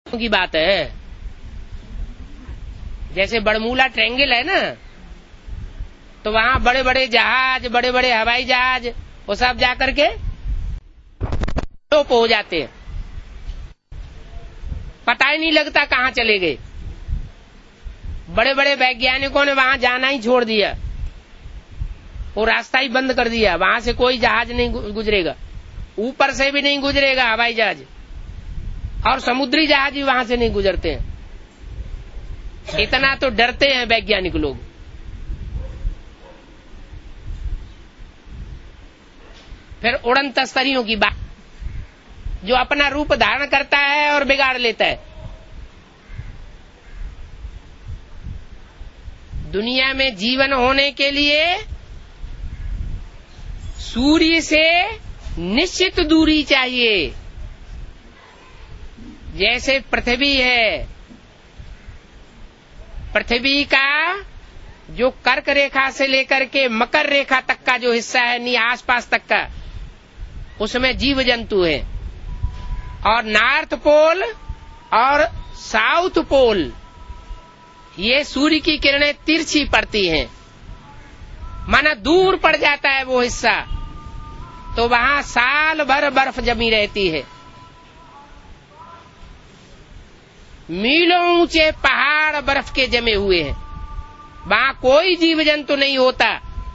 की बात है। जैसे बड़मूला ट्रायंगल है ना, तो वहां बड़े बड़े जहाज, बड़े बड़े हवाई जहाज, वो सब जाकर के हो जाते हैं, पता ही नहीं लगता कहां चले गए। बड़े बड़े वैज्ञानिकों ने वहां जाना ही छोड़ दिया, वो रास्ता ही बंद कर दिया। वहां से कोई जहाज नहीं गुजरेगा, ऊपर से भी नहीं गुजरेगा हवाई जहाज, और समुद्री जहाज भी वहां से नहीं गुजरते हैं। इतना तो डरते हैं वैज्ञानिक लोग। फिर उड़न तस्तरियों की बात, जो अपना रूप धारण करता है और बिगाड़ लेता है। दुनिया में जीवन होने के लिए सूर्य से निश्चित दूरी चाहिए। जैसे पृथ्वी है, पृथ्वी का जो कर्क रेखा से लेकर के मकर रेखा तक का जो हिस्सा है, नी आसपास तक का, उसमें जीव जंतु है। और नॉर्थ पोल और साउथ पोल, ये सूर्य की किरणें तिरछी पड़ती हैं, माना दूर पड़ जाता है वो हिस्सा, तो वहां साल भर बर्फ जमी रहती है। मीलों ऊंचे पहाड़ बर्फ के जमे हुए हैं, वहां कोई जीव जंतु नहीं होता।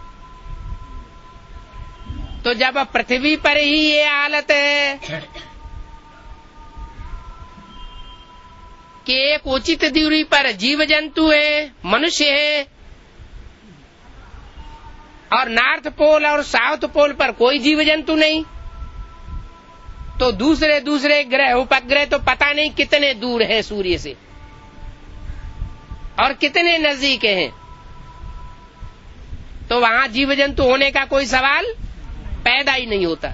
तो जब पृथ्वी पर ही ये हालत है कि एक उचित दूरी पर जीव जंतु है, मनुष्य है, और नॉर्थ पोल और साउथ पोल पर कोई जीव जंतु नहीं, तो दूसरे दूसरे ग्रह उपग्रह तो पता नहीं कितने दूर हैं सूर्य से और कितने नजदीक हैं। तो वहां जीव जंतु होने का कोई सवाल पैदा ही नहीं होता।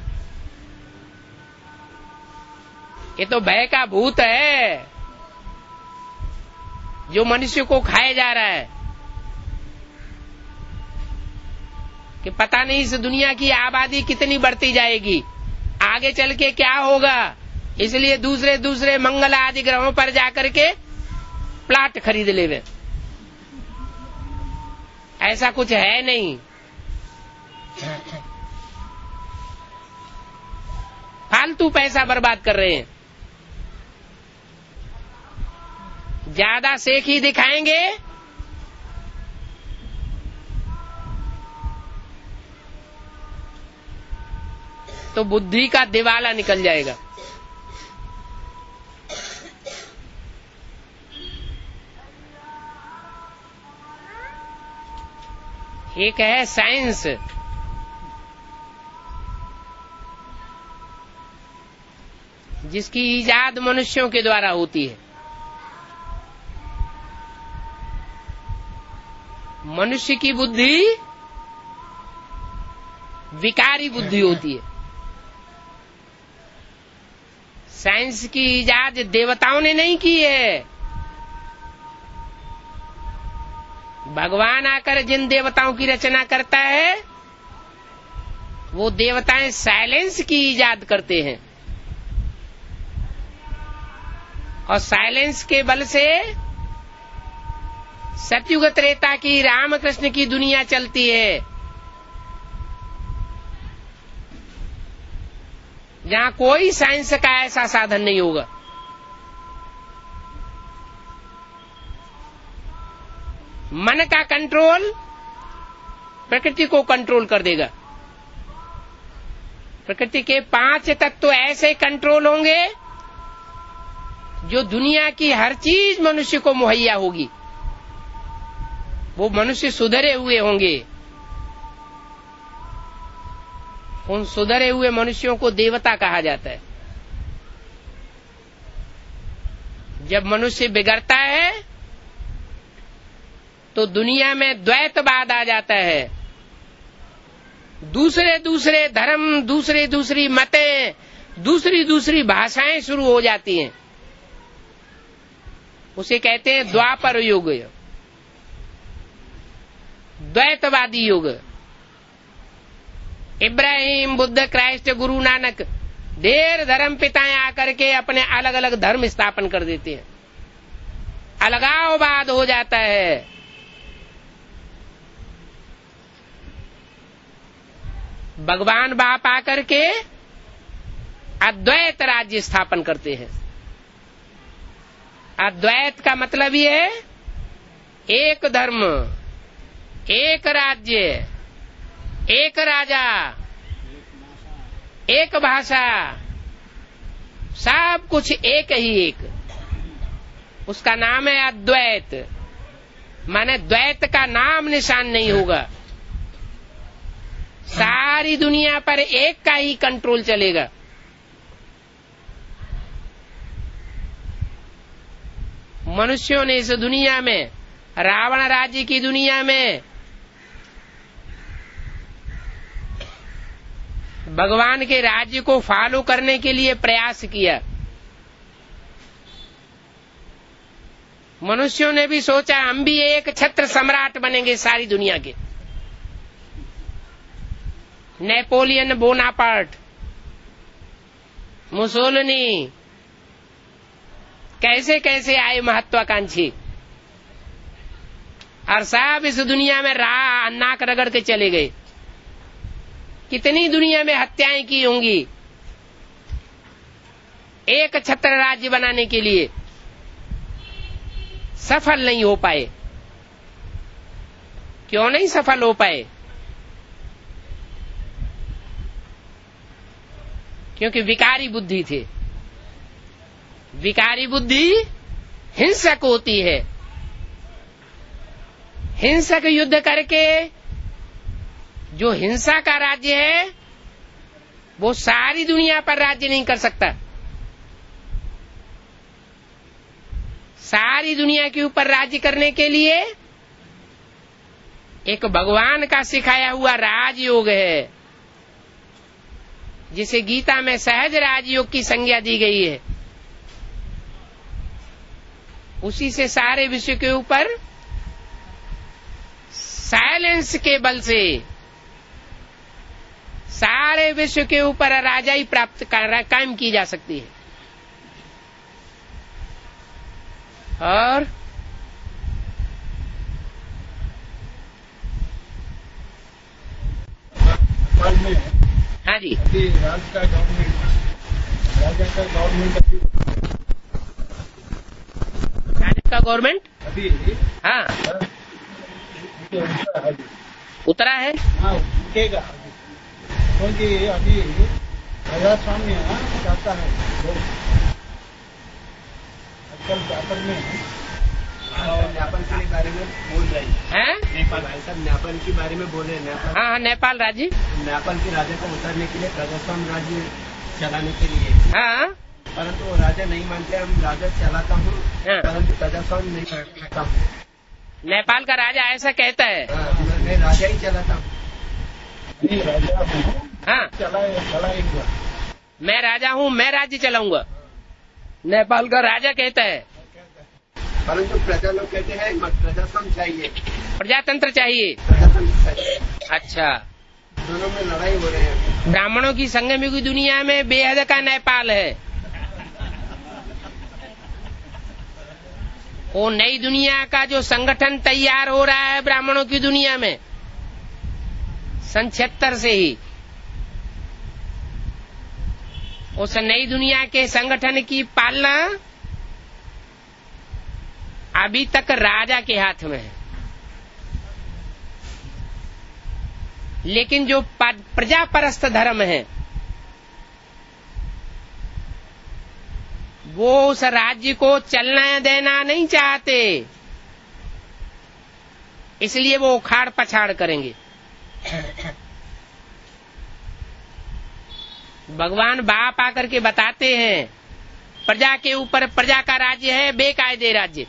ये तो भय का भूत है जो मनुष्य को खाया जा रहा है, कि पता नहीं इस दुनिया की आबादी कितनी बढ़ती जाएगी, आगे चल के क्या होगा। इसलिए दूसरे दूसरे मंगल आदि ग्रहों पर जाकर के प्लाट खरीद लेवे। ऐसा कुछ है नहीं। फालतू पैसा बर्बाद कर रहे हैं। ज्यादा सेख ही दिखाएंगे तो बुद्धि का दिवाला निकल जाएगा। एक है साइंस, जिसकी इजाद मनुष्यों के द्वारा होती है। मनुष्य की बुद्धि विकारी बुद्धि होती है। साइंस की इजाद देवताओं ने नहीं की है। भगवान आकर जिन देवताओं की रचना करता है, वो देवताएं साइलेंस की इजाद करते हैं, और साइलेंस के बल से सतयुग त्रेता की रामकृष्ण की दुनिया चलती है, जहां कोई साइंस का ऐसा साधन नहीं होगा। मन का कंट्रोल प्रकृति को कंट्रोल कर देगा। प्रकृति के 5 तत्व ऐसे कंट्रोल होंगे जो दुनिया की हर चीज मनुष्य को मुहैया होगी। वो मनुष्य सुधरे हुए होंगे। उन सुधरे हुए मनुष्यों को देवता कहा जाता है। जब मनुष्य बिगड़ता है तो दुनिया में द्वैतवाद आ जाता है। दूसरे दूसरे धर्म, दूसरी दूसरी मतें, दूसरी दूसरी भाषाएं शुरू हो जाती हैं। उसे कहते हैं द्वापर युग, द्वैतवादी युग। इब्राहिम, बुद्ध, क्राइस्ट, गुरु नानक ढेर धर्म पिताएं आकर के अपने अलग अलग धर्म स्थापन कर देते हैं, अलगाववाद हो जाता है। भगवान बाप आकर के अद्वैत राज्य स्थापन करते हैं। अद्वैत का मतलब ये है एक धर्म, एक राज्य, एक राजा, एक भाषा, सब कुछ एक ही एक। उसका नाम है अद्वैत। माने द्वैत का नाम निशान नहीं होगा। सारी दुनिया पर एक का ही कंट्रोल चलेगा। मनुष्यों ने इस दुनिया में, रावण राज्य की दुनिया में भगवान के राज्य को फॉलो करने के लिए प्रयास किया। मनुष्यों ने भी सोचा हम भी एक छत्र सम्राट बनेंगे सारी दुनिया के। नेपोलियन बोनापार्ट, मुसोलिनी, कैसे कैसे आए महत्वाकांक्षी, और सब इस दुनिया में नाक रगड़ के चले गए। कितनी दुनिया में हत्याएं की होंगी एक छत्र राज्य बनाने के लिए, सफल नहीं हो पाए। क्यों नहीं सफल हो पाए? क्योंकि विकारी बुद्धि थे। विकारी बुद्धि हिंसक होती है। हिंसक युद्ध करके जो हिंसा का राज्य है वो सारी दुनिया पर राज्य नहीं कर सकता। सारी दुनिया के ऊपर राज्य करने के लिए एक भगवान का सिखाया हुआ राजयोग है, जिसे गीता में सहज राजयोग की संज्ञा दी गई है। उसी से सारे विश्व के ऊपर साइलेंस के बल से सारे विश्व के ऊपर राजाई प्राप्त कायम की जा सकती है। और हाँ जी, राजा का गवर्नमेंट अभी हाँ उतरा है। हाँ उठेगा, क्योंकि अभी प्रजास्वाम्य चाहता है आजकल जापान में नेपाल के बारे में बोल रहे हैं। नेपाल भाई साहब नेपाल के बारे में बोल रहे हैं। नेपाल हाँ नेपाल राज्य, नेपाल के राजा को उतारने के लिए प्रजास्वाम्य राज्य चलाने के लिए, हाँ परंतु वो राजा नहीं मानते। हम राजा चलाता हूँ परंतु प्रजास्वाम्य नहीं करता हूँ। नेपाल का राजा ऐसा कहता है। मैं राजा ही चलाता हूँ। राजा हूँ, हाँ चलाएगा। मैं राजा हूँ, मैं राज्य चलाऊंगा, नेपाल का राजा कहता है। परंतु प्रजा लोग कहते हैं प्रजातंत्र चाहिए, प्रजातंत्र चाहिए। प्रजातंत्र चाहिए। अच्छा, दोनों में लड़ाई हो रहे हैं। ब्राह्मणों की संगम की दुनिया में बेहद का नेपाल है। वो नई दुनिया का जो संगठन तैयार हो रहा है ब्राह्मणों की दुनिया में सन 76 से ही, उस नई दुनिया के संगठन की पालना अभी तक राजा के हाथ में है। लेकिन जो प्रजापरस्त धर्म है वो उस राज्य को चलना देना नहीं चाहते, इसलिए वो उखाड़ पछाड़ करेंगे। भगवान बाप आकर के बताते हैं प्रजा के ऊपर प्रजा का राज्य है बेकायदे राज्य।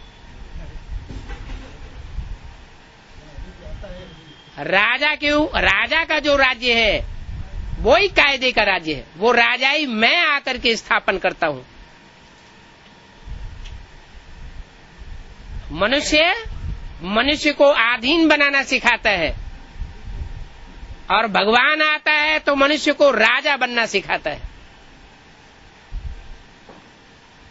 राजा का जो राज्य है वो ही कायदे का राज्य है। वो राजाई मैं आकर के स्थापन करता हूँ। मनुष्य को अधीन बनाना सिखाता है, और भगवान आता है तो मनुष्य को राजा बनना सिखाता है।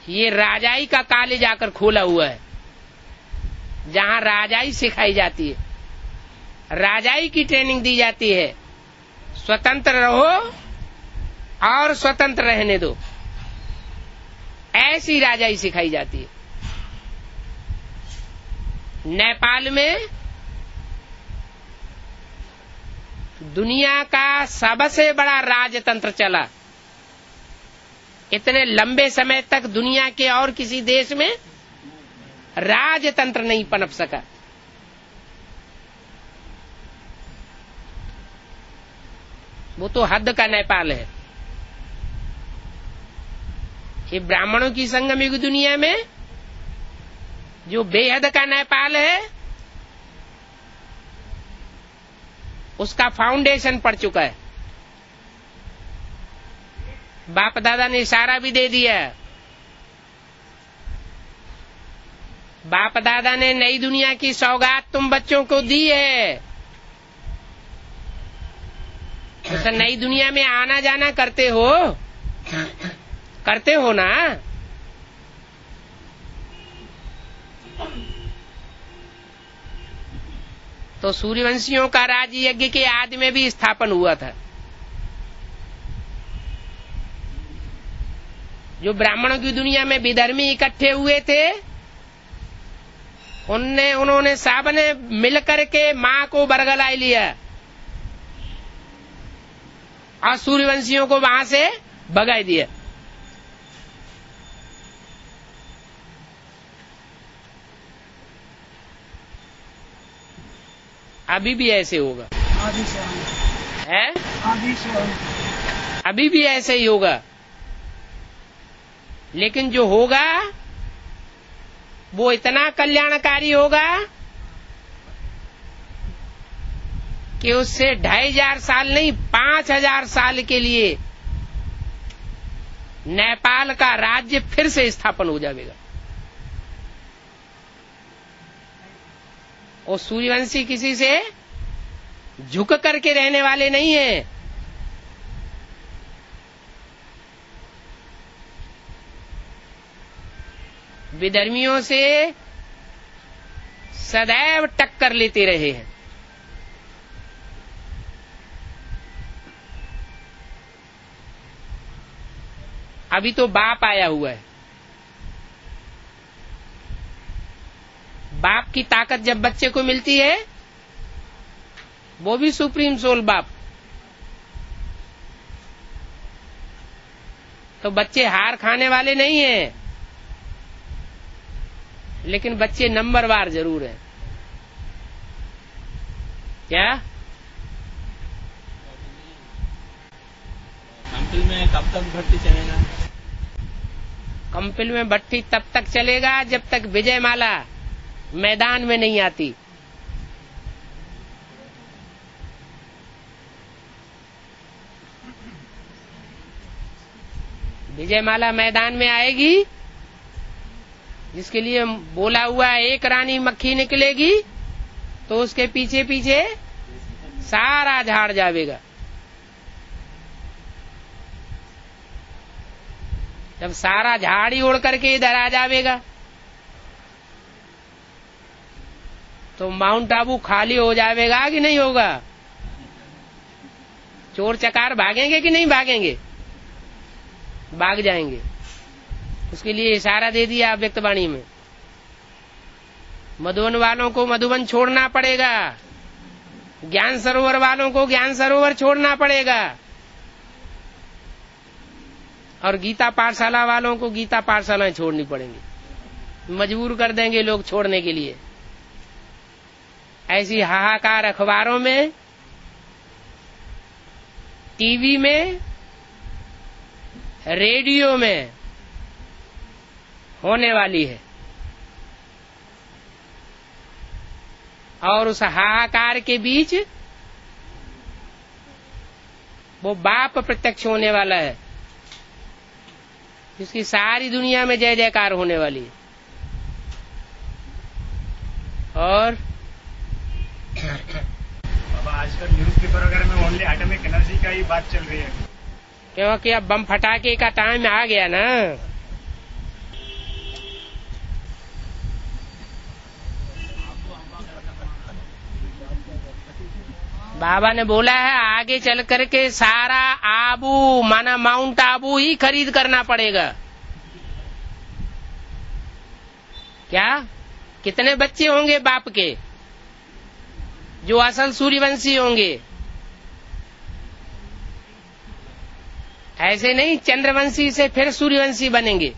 ये राजाई का कॉलेज आकर खोला हुआ है, जहां राजाई सिखाई जाती है, राजाई की ट्रेनिंग दी जाती है। स्वतंत्र रहो और स्वतंत्र रहने दो, ऐसी राजाई सिखाई जाती है। नेपाल में दुनिया का सबसे बड़ा राजतंत्र चला। इतने लंबे समय तक दुनिया के और किसी देश में राजतंत्र नहीं पनप सका। वो तो हद का नेपाल है। ये ब्राह्मणों की संगम युग दुनिया में जो बेहद का नेपाल है, उसका फाउंडेशन पड़ चुका है। बाप दादा ने इशारा भी दे दिया। बाप दादा ने नई दुनिया की सौगात तुम बच्चों को दी है। तो नई दुनिया में आना जाना करते हो ना। तो सूर्यवंशियों का राज यज्ञ के आदि में भी स्थापन हुआ था। जो ब्राह्मणों की दुनिया में विधर्मी इकट्ठे हुए थे, उन्होंने सबने मिलकर के मां को बरगलाए लिया और सूर्यवंशियों को वहां से भगा दिया। अभी भी ऐसे होगा, है? अभी भी ऐसे ही होगा। लेकिन जो होगा वो इतना कल्याणकारी होगा कि उससे 2500 साल नहीं 5000 साल के लिए नेपाल का राज्य फिर से स्थापन हो जाएगा। और सूर्यवंशी किसी से झुक करके रहने वाले नहीं हैं। विधर्मियों से सदैव टक्कर लेते रहे हैं। अभी तो बाप आया हुआ है। बाप की ताकत जब बच्चे को मिलती है, वो भी सुप्रीम सोल बाप, तो बच्चे हार खाने वाले नहीं हैं। लेकिन बच्चे नंबरवार जरूर है। क्या कंपिल में कब तक भट्टी चलेगा? कंपिल में भट्टी तब तक चलेगा जब तक विजयमाला मैदान में नहीं आती। विजयमाला मैदान में आएगी, जिसके लिए बोला हुआ एक रानी मक्खी निकलेगी, तो उसके पीछे पीछे सारा झाड़ जाएगा। जब सारा झाड़ ही उड़ करके इधर आ जाएगा, तो माउंट आबू खाली हो जाएगा कि नहीं होगा? चोर चकार भागेंगे कि नहीं भागेंगे? भाग जाएंगे। उसके लिए इशारा दे दिया व्यक्तवाणी में। मधुबन वालों को मधुबन छोड़ना पड़ेगा, ज्ञान सरोवर वालों को ज्ञान सरोवर छोड़ना पड़ेगा, और गीता पाठशाला वालों को गीता पाठशालाएं छोड़नी पड़ेंगी। मजबूर कर देंगे लोग छोड़ने के लिए। ऐसी हाहाकार अखबारों में, टीवी में, रेडियो में होने वाली है। और उस हाहाकार के बीच वो बाप प्रत्यक्ष होने वाला है, जिसकी सारी दुनिया में जय जयकार होने वाली है। और अब आजकल न्यूज़पेपर वगैरह में ओनली एटॉमिक एनर्जी का ही बात चल रही है, क्योंकि अब बम फटाके का टाइम आ गया ना। बाबा ने बोला है आगे चल करके सारा आबू माना माउंट आबू ही खरीद करना पड़ेगा। क्या कितने बच्चे होंगे बाप के जो असल सूर्यवंशी होंगे? ऐसे नहीं चंद्रवंशी से फिर सूर्यवंशी बनेंगे,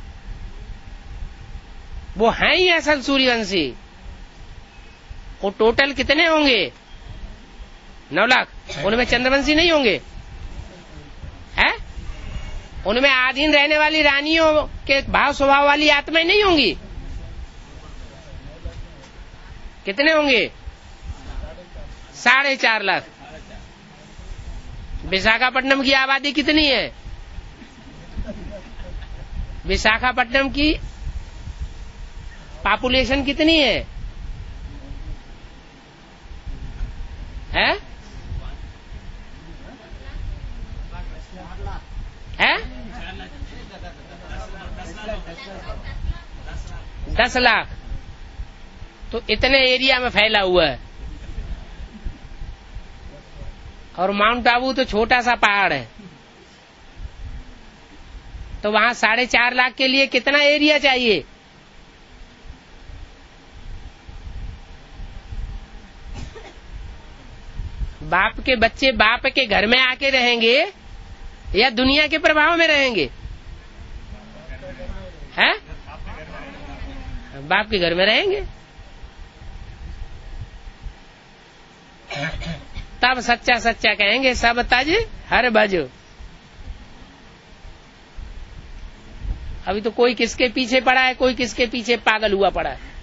वो हैं ही असल सूर्यवंशी। वो टोटल कितने होंगे? 9 लाख। उनमें चंद्रवंशी नहीं होंगे? है उनमें आधीन रहने वाली रानियों के भाव स्वभाव वाली आत्माएं नहीं होंगी? कितने होंगे? 4.5 लाख। विशाखापट्टनम की आबादी कितनी है? विशाखापट्टनम की पॉपुलेशन कितनी है? हैं? 10 लाख। तो इतने एरिया में फैला हुआ है। और माउंट आबू तो छोटा सा पहाड़ है, तो वहां 4.5 लाख के लिए कितना एरिया चाहिए? बाप के बच्चे बाप के घर में आके रहेंगे या दुनिया के प्रभाव में रहेंगे? हैं? बाप के घर में रहेंगे। तब सच्चा सच्चा कहेंगे सब तज हर भजो। अभी तो कोई किसके पीछे पड़ा है, कोई किसके पीछे पागल हुआ पड़ा है।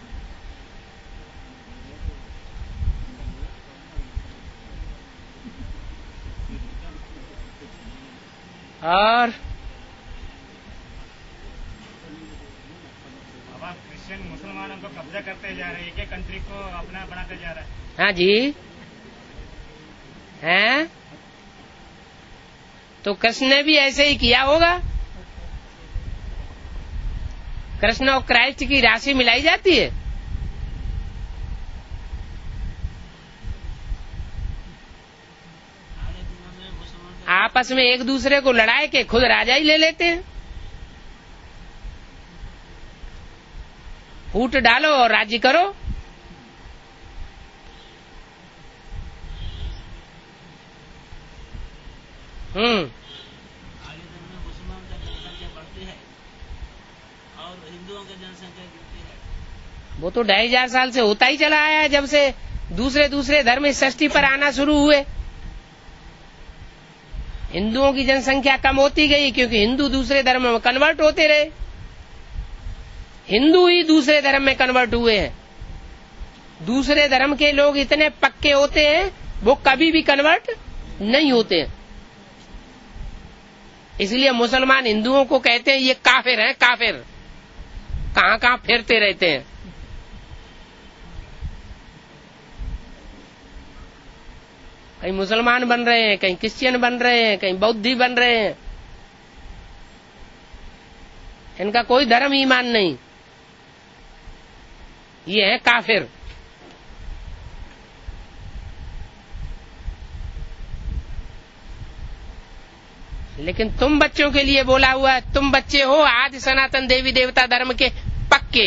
और क्रिश्चियन मुसलमानों को कब्जा करते जा रहे हैं, एक कंट्री को अपना बनाते जा रहा है। हाँ जी हैं? तो कृष्ण ने भी ऐसे ही किया होगा। कृष्ण और क्राइस्ट की राशि मिलाई जाती है। आपस में एक दूसरे को लड़ाए के खुद राजा ही ले लेते हैं। फूट डालो और राज्य करो। मुसलमान का जनसंख्या बढ़ती है और हिंदुओं की जनसंख्या गिरती है। वो तो 2,500 साल से होता ही चला आया है, जब से दूसरे धर्म इस सृष्टि पर आना शुरू हुए। हिंदुओं की जनसंख्या कम होती गई क्योंकि हिंदू दूसरे धर्म में कन्वर्ट होते रहे। हिंदू ही दूसरे धर्म में कन्वर्ट हुए हैं। दूसरे धर्म के लोग इतने पक्के होते हैं वो कभी भी कन्वर्ट नहीं होते हैं। इसलिए मुसलमान हिंदुओं को कहते हैं ये काफिर हैं, काफिर। कहां कहां फिरते रहते हैं। कहीं मुसलमान बन रहे हैं, कहीं क्रिश्चियन बन रहे हैं, कहीं बौद्धी बन रहे हैं। इनका कोई धर्म ईमान नहीं, ये है काफिर। लेकिन तुम बच्चों के लिए बोला हुआ है, तुम बच्चे हो आदि सनातन देवी देवता धर्म के पक्के।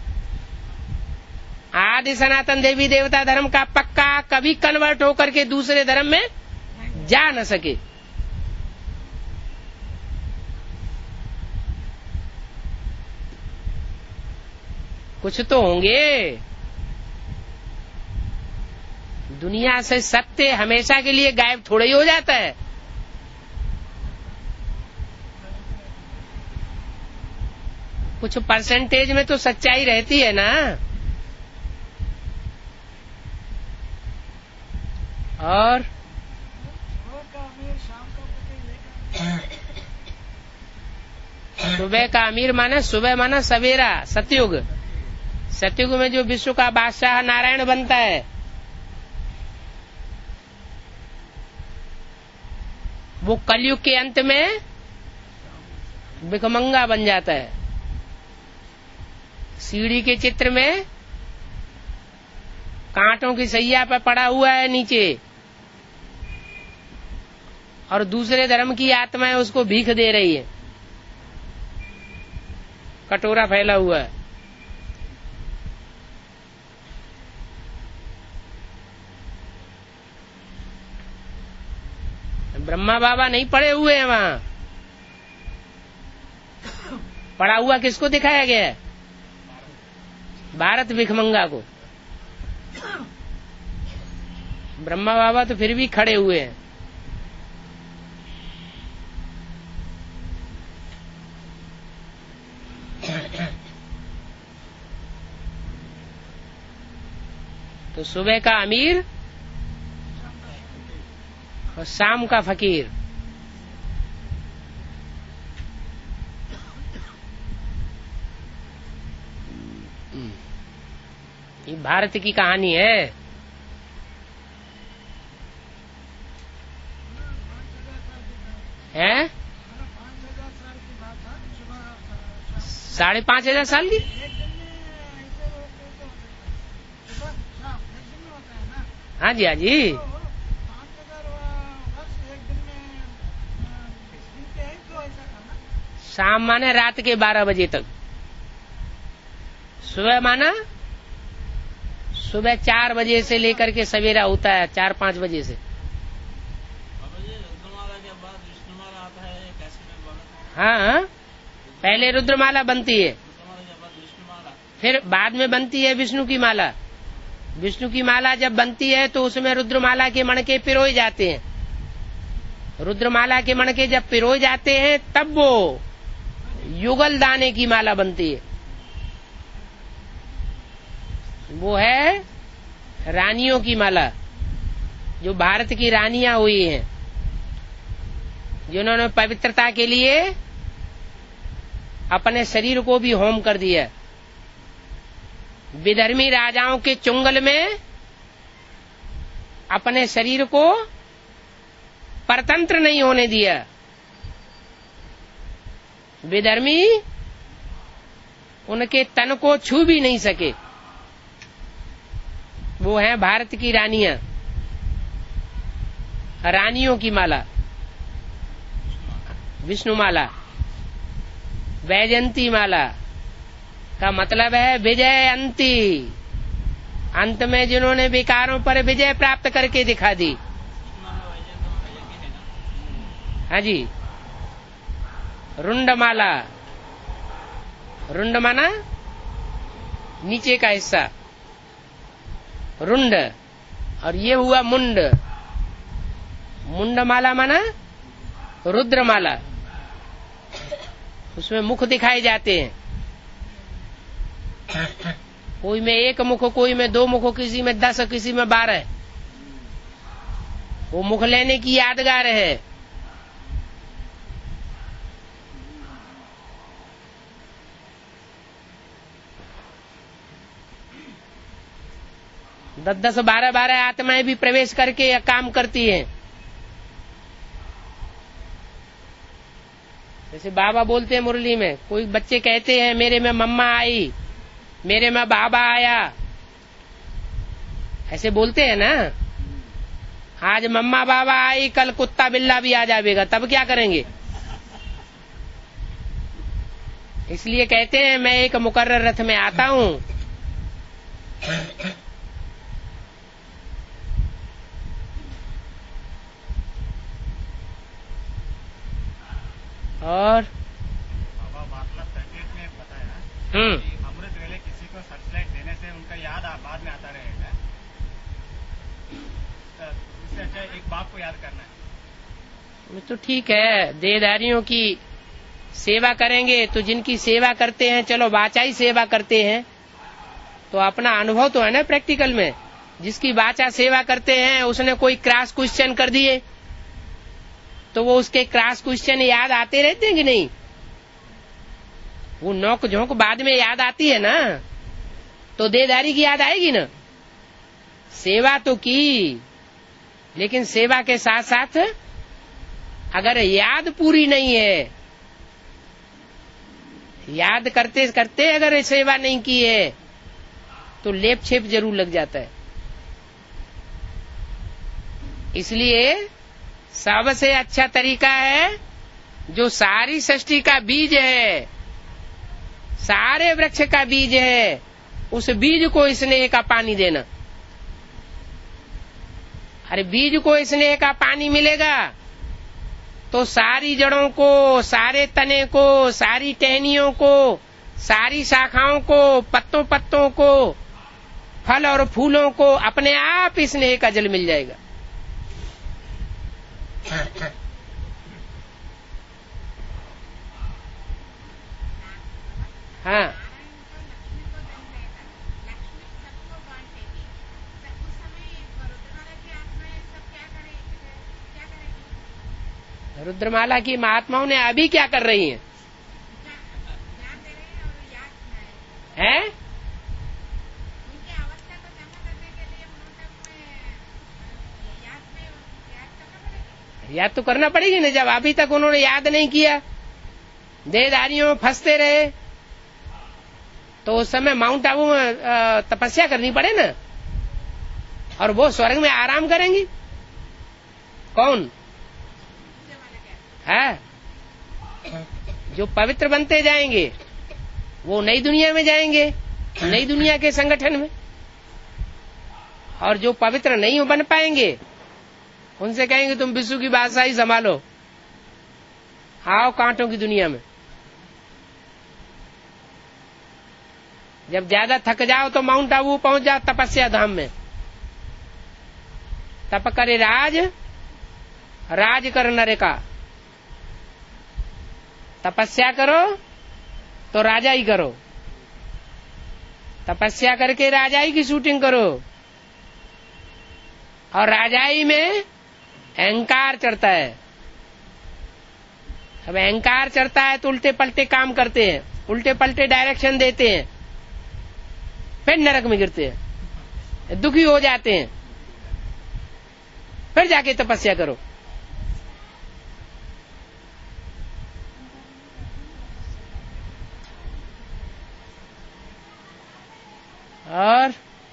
आदि सनातन देवी देवता धर्म का पक्का कभी कन्वर्ट होकर के दूसरे धर्म में जा न सके। कुछ तो होंगे। दुनिया से सत्य हमेशा के लिए गायब थोड़ा ही हो जाता है। कुछ परसेंटेज में तो सच्चाई रहती है ना। और सुबह का अमीर माने सुबह माना सवेरा, सतयुग। सतयुग में जो विश्व का बादशाह नारायण बनता है, वो कलयुग के अंत में भिखमंगा बन जाता है। सीढ़ी के चित्र में कांटों की सैया पर पड़ा हुआ है नीचे, और दूसरे धर्म की आत्माएं उसको भीख दे रही है, कटोरा फैला हुआ है। ब्रह्मा बाबा नहीं पड़े हुए हैं वहां, पड़ा हुआ किसको दिखाया गया है? भारत भिखमंगा को। ब्रह्मा बाबा तो फिर भी खड़े हुए हैं। तो सुबह का अमीर और शाम का फकीर। ये भारत की कहानी है। हैं? 5,500 साल की? हाँ जी, हाँ जी। शाम माने रात के 12 बजे तक, सुबह माना सुबह 4 बजे से लेकर के सवेरा होता है 4-5 बजे से। हाँ, पहले रुद्रमाला बनती है, फिर बाद में बनती है विष्णु की माला। विष्णु की माला जब बनती है तो उसमें रुद्रमाला के मणके पिरोए जाते हैं। रुद्रमाला के मणके जब पिरोए जाते हैं तब वो युगल दाने की माला बनती है। वो है रानियों की माला, जो भारत की रानियां हुई हैं, जिन्होंने पवित्रता के लिए अपने शरीर को भी होम कर दिया। विधर्मी राजाओं के चुंगल में अपने शरीर को परतंत्र नहीं होने दिया। विधर्मी उनके तन को छू भी नहीं सके। वो है भारत की रानियां, रानियों की माला, विष्णु माला। वैजयंती माला का मतलब है विजयंती, अंत में जिन्होंने विकारों पर विजय प्राप्त करके दिखा दी। हाँ जी। रुंड माला, रुंड माना नीचे का हिस्सा, रुंड, और ये हुआ मुंड। मुंड माला माना रुद्रमाला, उसमें मुख दिखाए जाते हैं। कोई में 1 मुख, कोई में 2 मुख, किसी में 10, किसी में 12। वो मुख लेने की यादगार है। दस 12 आत्माएं भी प्रवेश करके यह काम करती हैं। जैसे बाबा बोलते हैं मुरली में, कोई बच्चे कहते हैं मेरे में मम्मा आई, मेरे में बाबा आया, ऐसे बोलते हैं ना। आज मम्मा बाबा आई, कल कुत्ता बिल्ला भी आ जाएगा, तब क्या करेंगे? इसलिए कहते हैं मैं एक मुकर्रर रथ में आता हूं। और अमृत वेले किसी को सर्चलाइट देने से उनका याद बाद में आता रहेगा। उससे अच्छा एक बाप को याद करना है। तो ठीक है, देहधारियों की सेवा करेंगे तो जिनकी सेवा करते हैं, चलो वाचा ही सेवा करते हैं, तो अपना अनुभव तो है ना प्रैक्टिकल में। जिसकी वाचा सेवा करते हैं उसने कोई क्रॉस क्वेश्चन कर दिए तो वो उसके क्रॉस क्वेश्चन याद आते रहते हैं कि नहीं? वो नोक झोंक बाद में याद आती है ना, तो देहधारी की याद आएगी ना। सेवा तो की, लेकिन सेवा के साथ साथ अगर याद पूरी नहीं है, याद करते करते अगर सेवा नहीं की है, तो लेप छेप जरूर लग जाता है। इसलिए सबसे अच्छा तरीका है जो सारी सृष्टि का बीज है, सारे वृक्ष का बीज है, उस बीज को स्नेह का पानी देना। अरे बीज को स्नेह का पानी मिलेगा तो सारी जड़ों को, सारे तने को, सारी टहनियों को, सारी शाखाओं को, पत्तों पत्तों को, फल और फूलों को अपने आप स्नेह का जल मिल जाएगा। हाँ, रुद्रमाला की महात्माओं ने अभी क्या कर रही हैं? हैं? याद तो करना पड़ेगी ना। जब अभी तक उन्होंने याद नहीं किया, देहधारियों में फंसते रहे, तो उस समय माउंट आबू में तपस्या करनी पड़े ना। और वो स्वर्ग में आराम करेंगी कौन है? जो पवित्र बनते जाएंगे वो नई दुनिया में जाएंगे, नई दुनिया के संगठन में। और जो पवित्र नहीं बन पाएंगे उनसे कहेंगे तुम विश्व की बादशाही संभालो, आओ कांटों की दुनिया में। जब ज्यादा थक जाओ तो माउंट आबू पहुंच जाओ तपस्या धाम में। तप करे राज, राज कर नरे का। तपस्या करो तो राजाई करो, तपस्या करके राजाई की शूटिंग करो। और राजाई में अहंकार चढ़ता है। अब अहंकार चढ़ता है तो उल्टे पलटे काम करते हैं, उल्टे पलटे डायरेक्शन देते हैं, फिर नरक में गिरते हैं, दुखी हो जाते हैं। फिर जाके तपस्या करो। और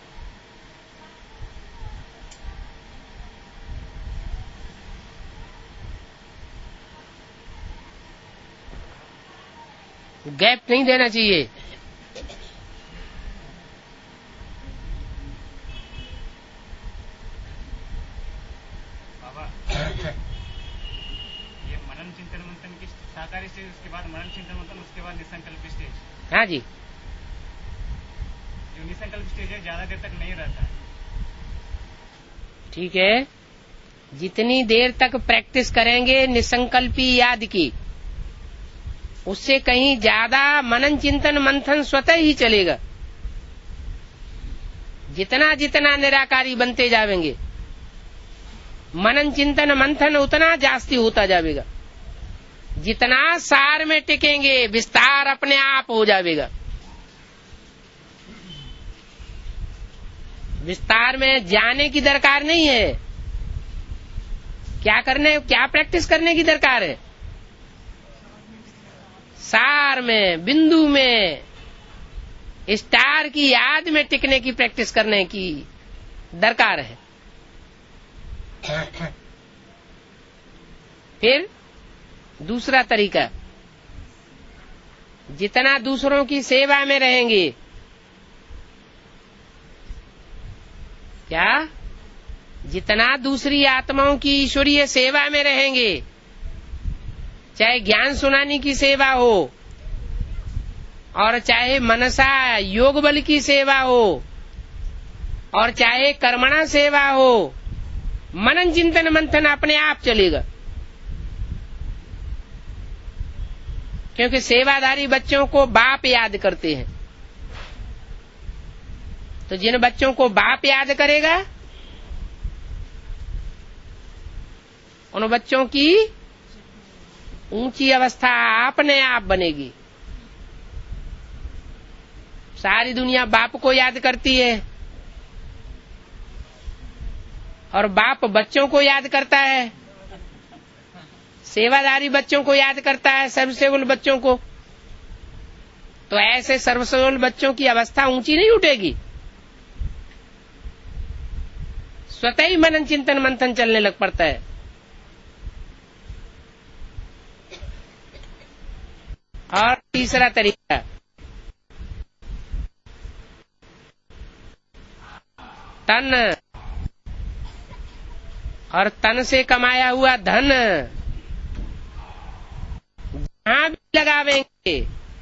गैप नहीं देना चाहिए। बाबा, ये मनन चिंतन मंथन की साकारी स्टेज, उसके बाद मनन चिंतन मंथन, उसके बाद निसंकल्प स्टेज। हाँ जी, जो निसंकल्प स्टेज है ज्यादा देर तक नहीं रहता है। ठीक है। जितनी देर तक प्रैक्टिस करेंगे निसंकल्पी याद की, उससे कहीं ज्यादा मनन चिंतन मंथन स्वतः ही चलेगा। जितना जितना निराकारी बनते जाएंगे, मनन चिंतन मंथन उतना जास्ती होता जाएगा। जितना सार में टिकेंगे, विस्तार अपने आप हो जाएगा। विस्तार में जाने की दरकार नहीं है। क्या करने, क्या प्रैक्टिस करने की दरकार है? सार में, बिंदु में, स्टार की याद में टिकने की प्रैक्टिस करने की दरकार है। फिर दूसरा तरीका, जितना दूसरों की सेवा में रहेंगे, क्या जितना दूसरी आत्माओं की ईश्वरीय सेवा में रहेंगे, चाहे ज्ञान सुनाने की सेवा हो और चाहे मनसा योग बल की सेवा हो और चाहे कर्मणा सेवा हो, मनन चिंतन मंथन अपने आप चलेगा। क्योंकि सेवाधारी बच्चों को बाप याद करते हैं। तो जिन बच्चों को बाप याद करेगा, उन बच्चों की ऊंची अवस्था अपने आप बनेगी। सारी दुनिया बाप को याद करती है और बाप बच्चों को याद करता है, सेवादारी बच्चों को याद करता है, सर्वसेवल बच्चों को। तो ऐसे सर्वसेवल बच्चों की अवस्था ऊंची नहीं उठेगी, स्वतः ही मनन चिंतन मंथन चलने लग पड़ता है। और तीसरा तरीका, तन और तन से कमाया हुआ धन जहां भी लगावेंगे,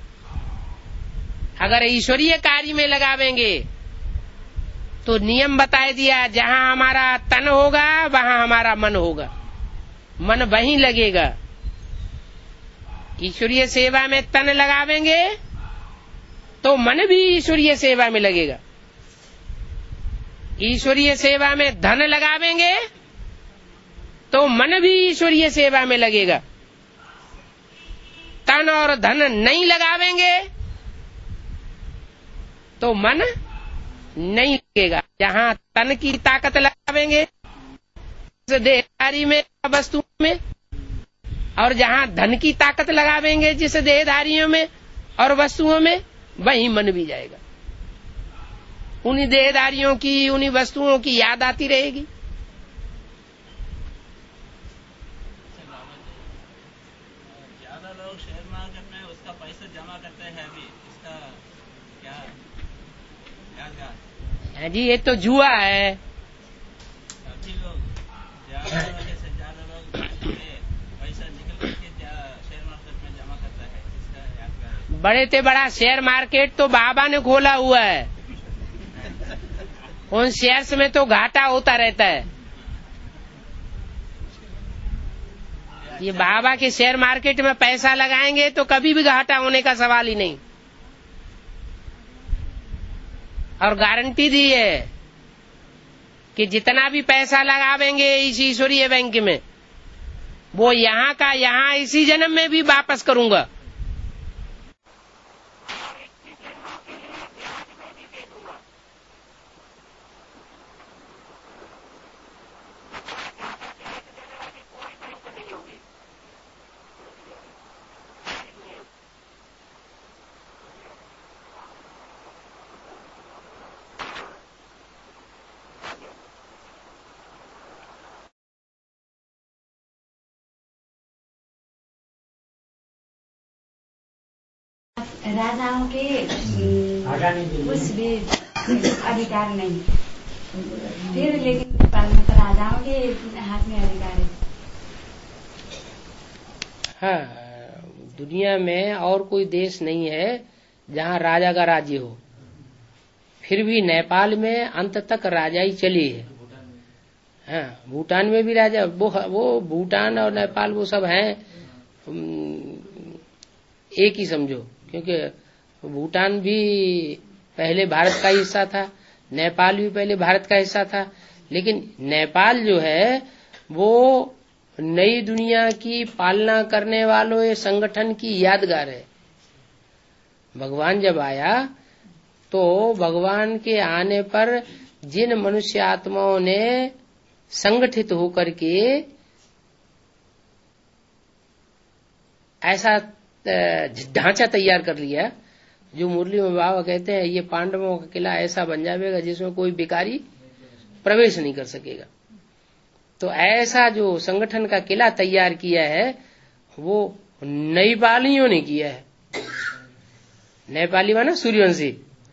अगर ईश्वरीय कार्य में लगावेंगे तो नियम बताए दिया, जहां हमारा तन होगा वहां हमारा मन होगा, मन वहीं लगेगा। ईश्वरीय सेवा में तन लगावेंगे तो मन भी ईश्वरीय सेवा में लगेगा। ईश्वरीय सेवा में धन लगावेंगे तो मन भी ईश्वरीय सेवा में लगेगा। तन और धन नहीं लगावेंगे तो मन नहीं लगेगा। जहां तन की ताकत लगावेंगे देहधारी में, वस्तु में, और जहां धन की ताकत लगावेंगे जिस देहधारियों में और वस्तुओं में, वहीं मन भी जाएगा। उन्हीं देहधारियों की, उन्हीं वस्तुओं की याद आती रहेगी। ज्यादा लोग शेयर मार्केट में उसका पैसा जमा करते हैं अभी, इसका क्या क्या जी ये तो जुआ है। अभी लोग ज्यादा लोग पैसा निकल करके शेयर मार्केट में जमा करता है, इसका याद। बड़े से बड़ा शेयर मार्केट तो बाबा ने खोला हुआ है। उन शेयर्स में तो घाटा होता रहता है। ये बाबा के शेयर मार्केट में पैसा लगाएंगे तो कभी भी घाटा होने का सवाल ही नहीं। और गारंटी दी है कि जितना भी पैसा लगावेंगे इस ईश्वरीय बैंक में, वो यहाँ का यहाँ इसी जन्म में भी वापस करूंगा। राजाओं के कुछ भी अधिकार नहीं, फिर लेकिन राजाओं के हाथ में अधिकार है। हाँ, दुनिया में और कोई देश नहीं है जहाँ राजा का राज्य हो। फिर भी नेपाल में अंत तक राजाई चली है। हाँ, भूटान में भी राजा, वो भूटान और नेपाल वो सब हैं एक ही समझो, क्योंकि भूटान भी पहले भारत का हिस्सा था, नेपाल भी पहले भारत का हिस्सा था। लेकिन नेपाल जो है वो नई दुनिया की पालना करने वालों ये संगठन की यादगार है। भगवान जब आया तो भगवान के आने पर जिन मनुष्य आत्माओं ने संगठित होकर के ऐसा ढांचा तैयार कर लिया, जो मुरली में बाबा कहते हैं ये पांडवों का किला ऐसा बन जाएगा जिसमें कोई भिखारी प्रवेश नहीं कर सकेगा। तो ऐसा जो संगठन का किला तैयार किया है वो नेपालियों ने किया है। नेपाली माना सूर्यवंशी,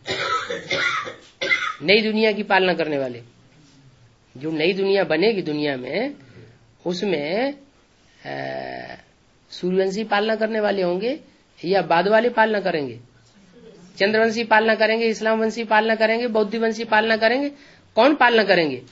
नई दुनिया की पालना करने वाले। जो नई दुनिया बनेगी दुनिया में, उसमें सूर्यवंशी पालना करने वाले होंगे या बाद वाले पालना करेंगे? चंद्रवंशी पालना करेंगे, इस्लाम वंशी पालना करेंगे, बौद्ध वंशी पालना करेंगे? कौन पालना करेंगे?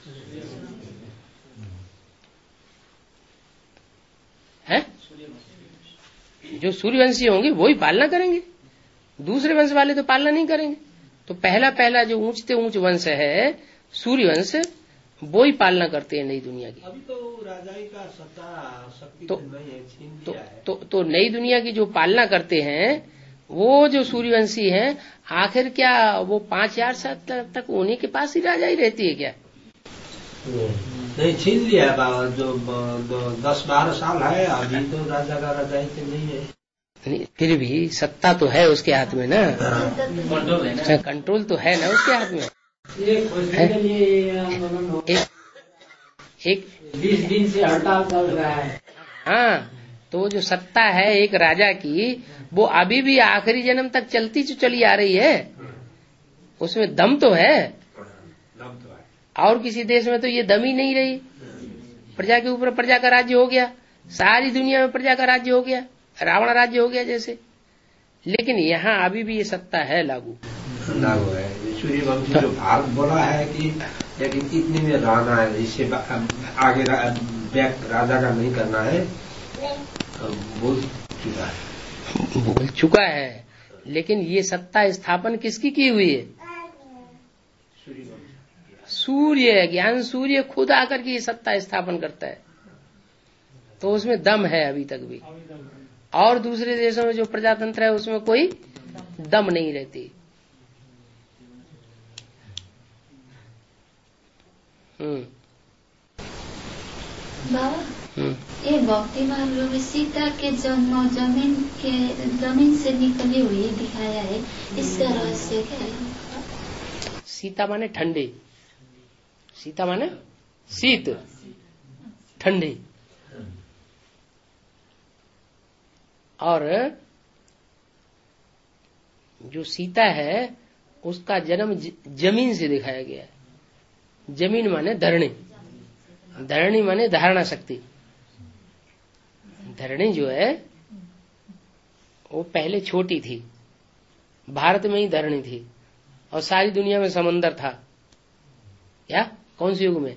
हैं? जो सूर्यवंशी होंगे वही पालना करेंगे, दूसरे वंश वाले तो पालना नहीं करेंगे। तो पहला जो ऊंच से ऊंच वंश है सूर्यवंश, वो ही पालना करते हैं नई दुनिया की। अभी तो राजाई का सत्ता शक्ति नहीं है, छीन लिया है। तो नई दुनिया की जो पालना करते हैं वो जो सूर्यवंशी हैं, आखिर क्या वो 5000 साल तक उन्हीं के पास ही राजाई रहती है क्या? नहीं, छीन लिया है बाबा। जो 10-12 साल है अभी तो राजा का राजाई तो नहीं है। फिर भी सत्ता तो है उसके हाथ में ना, कंट्रोल तो है ना उसके हाथ में। एक 20 दिन से हड़ताल चल रहा है। हाँ, तो जो सत्ता है एक राजा की, वो अभी भी आखिरी जन्म तक चलती चली आ रही है, उसमें दम तो है। और किसी देश में तो ये दम ही नहीं रही, प्रजा के ऊपर प्रजा का राज्य हो गया, सारी दुनिया में प्रजा का राज्य हो गया, रावण राज्य हो गया जैसे। लेकिन यहाँ अभी भी ये सत्ता है लागू है। सूर्यवंशी जो भारत बोला है कि लेकिन इतने में रहना है, इससे आगे राजा का नहीं करना है, बोल चुका है। लेकिन ये सत्ता स्थापन किसकी की हुई है? सूर्य, ज्ञान सूर्य खुद आकर के ये सत्ता स्थापन करता है, तो उसमें दम है अभी तक भी। और दूसरे देशों में जो प्रजातंत्र है उसमें कोई दम नहीं रहती। बाबा, ये भक्ति मार्ग में सीता के जन्म जमीन से निकली हुई दिखाया है, इसका रहस्य क्या है? सीता माने ठंडे, सीता माने शीत, ठंडी। और जो सीता है उसका जन्म जमीन से दिखाया गया है। जमीन माने धरणी, धरणी माने धारणा शक्ति। धरणी जो है वो पहले छोटी थी, भारत में ही धरणी थी, और सारी दुनिया में समंदर था। क्या? कौन से युग में?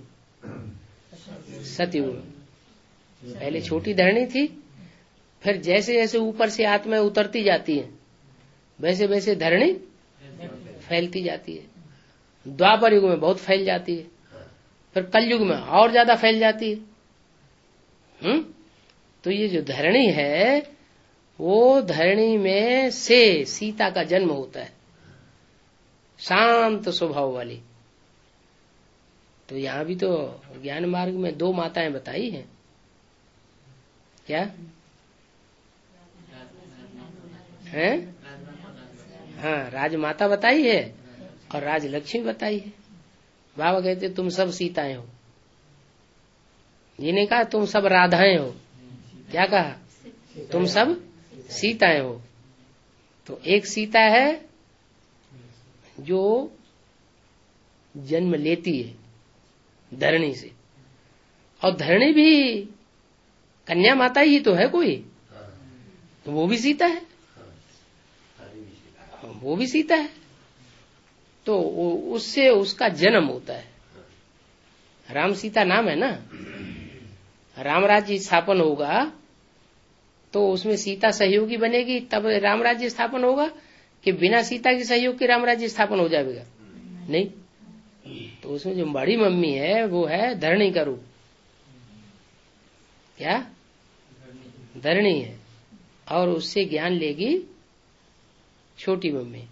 सतयुग में। पहले छोटी धरणी थी, फिर जैसे जैसे ऊपर से आत्मा उतरती जाती है वैसे वैसे धरणी फैलती जाती है। द्वापर युग में बहुत फैल जाती है, फिर कलयुग में और ज्यादा फैल जाती है। तो ये जो धरणी है वो धरणी में से सीता का जन्म होता है, शांत स्वभाव वाली। तो यहाँ भी तो ज्ञान मार्ग में 2 माताएं बताई हैं। क्या है? हाँ, राजमाता बताई है और राजलक्ष्मी बताई है। बाबा कहते तुम सब सीताएं हो, ये नहीं कहा तुम सब राधाएं हो। क्या कहा? तुम सब सीताएं हो। तो एक सीता है जो जन्म लेती है धरणी से, और धरणी भी कन्या माता ही तो है कोई, तो वो भी सीता है, वो भी सीता है। तो उससे उसका जन्म होता है। राम सीता नाम है ना, राम राज्य स्थापन होगा तो उसमें सीता सहयोगी बनेगी, तब राम राज्य स्थापन होगा, कि बिना सीता के सहयोग के राम राज्य स्थापन हो जाएगा? नहीं। तो उसमें जो बड़ी मम्मी है वो है धरणी का रूप। क्या? धरणी है, और उससे ज्ञान लेगी छोटी मम्मी।